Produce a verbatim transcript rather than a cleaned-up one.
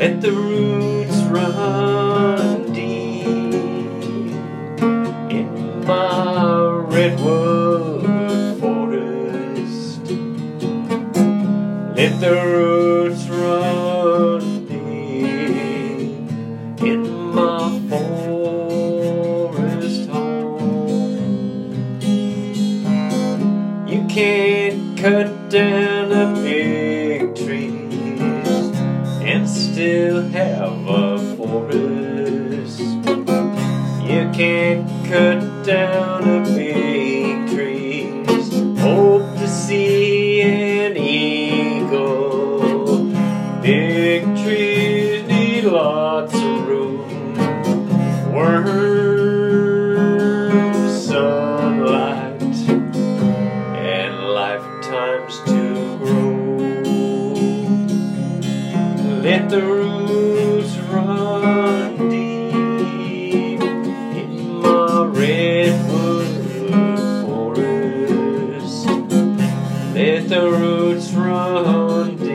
Let the roots run deep in my redwood forest. Let the roots run deep in my forest home. You can't cut down a big tree and still have a forest. You can't cut down a big trees, hope to see an eagle. Big trees need lots of room, worms, sunlight, and lifetimes to grow. Let the roots run deep in my redwood forest. Let the roots run deep